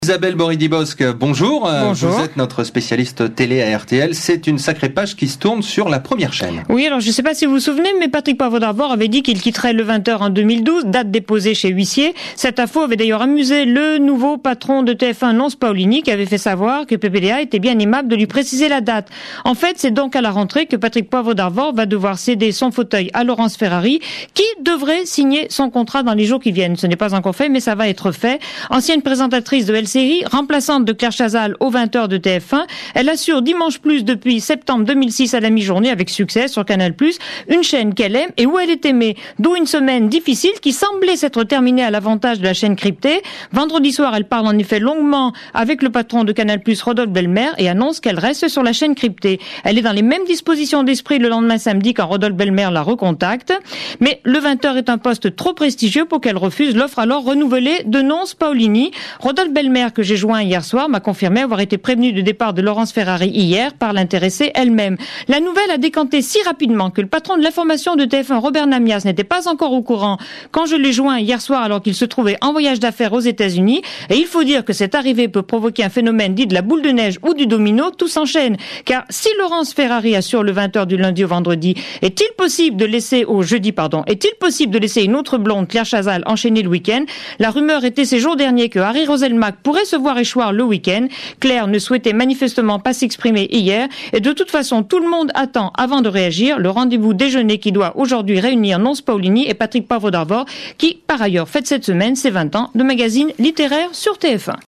Isabelle Boridi-Bosque, bonjour. Bonjour. Vous êtes notre spécialiste télé à RTL. C'est une sacrée page qui se tourne sur la première chaîne. Oui, alors je ne sais pas si vous vous souvenez, mais Patrick Poivre d'Arvor avait dit qu'il quitterait le 20h en 2012, date déposée chez huissier. Cette info avait d'ailleurs amusé le nouveau patron de TF1, Nonce Paolini, qui avait fait savoir que PPDA était bien aimable de lui préciser la date. En fait, c'est donc à la rentrée que Patrick Poivre d'Arvor va devoir céder son fauteuil à Laurence Ferrari, qui devrait signer son contrat dans les jours qui viennent. Ce n'est pas encore fait, mais ça va être fait. Ancienne présentatrice de LCI, remplaçante de Claire Chazal aux 20h de TF1, elle assure Dimanche Plus depuis septembre 2006 à la mi-journée avec succès sur Canal+, une chaîne qu'elle aime et où elle est aimée. D'où une semaine difficile qui semblait s'être terminée à l'avantage de la chaîne cryptée. Vendredi soir, elle parle en effet longuement avec le patron de Canal+, Rodolphe Belmer, et annonce qu'elle reste sur la chaîne cryptée. Elle est dans les mêmes dispositions d'esprit le lendemain samedi quand Rodolphe Belmer la recontacte. Mais le 20h est un poste trop prestigieux pour qu'elle refuse l'offre alors renouvelée de Nonce Paolini. Rodolphe Belmer, que j'ai joint hier soir, m'a confirmé avoir été prévenu du départ de Laurence Ferrari hier par l'intéressée elle-même. La nouvelle a décanté si rapidement que le patron de l'information de TF1, Robert Namias, n'était pas encore au courant quand je l'ai joint hier soir alors qu'il se trouvait en voyage d'affaires aux États-Unis. Et il faut dire que cette arrivée peut provoquer un phénomène dit de la boule de neige ou du domino, tout s'enchaîne. Car si Laurence Ferrari assure le 20h du lundi au vendredi, est-il possible de laisser une autre blonde, Claire Chazal, enchaîner le week-end? La rumeur était ces jours derniers que Harry Roselmack pourrait se voir échoir le week-end. Claire ne souhaitait manifestement pas s'exprimer hier et de toute façon tout le monde attend avant de réagir le rendez-vous déjeuner qui doit aujourd'hui réunir Nonce Paolini et Patrick Poivre d'Arvor qui par ailleurs fête cette semaine ses 20 ans de magazine littéraire sur TF1.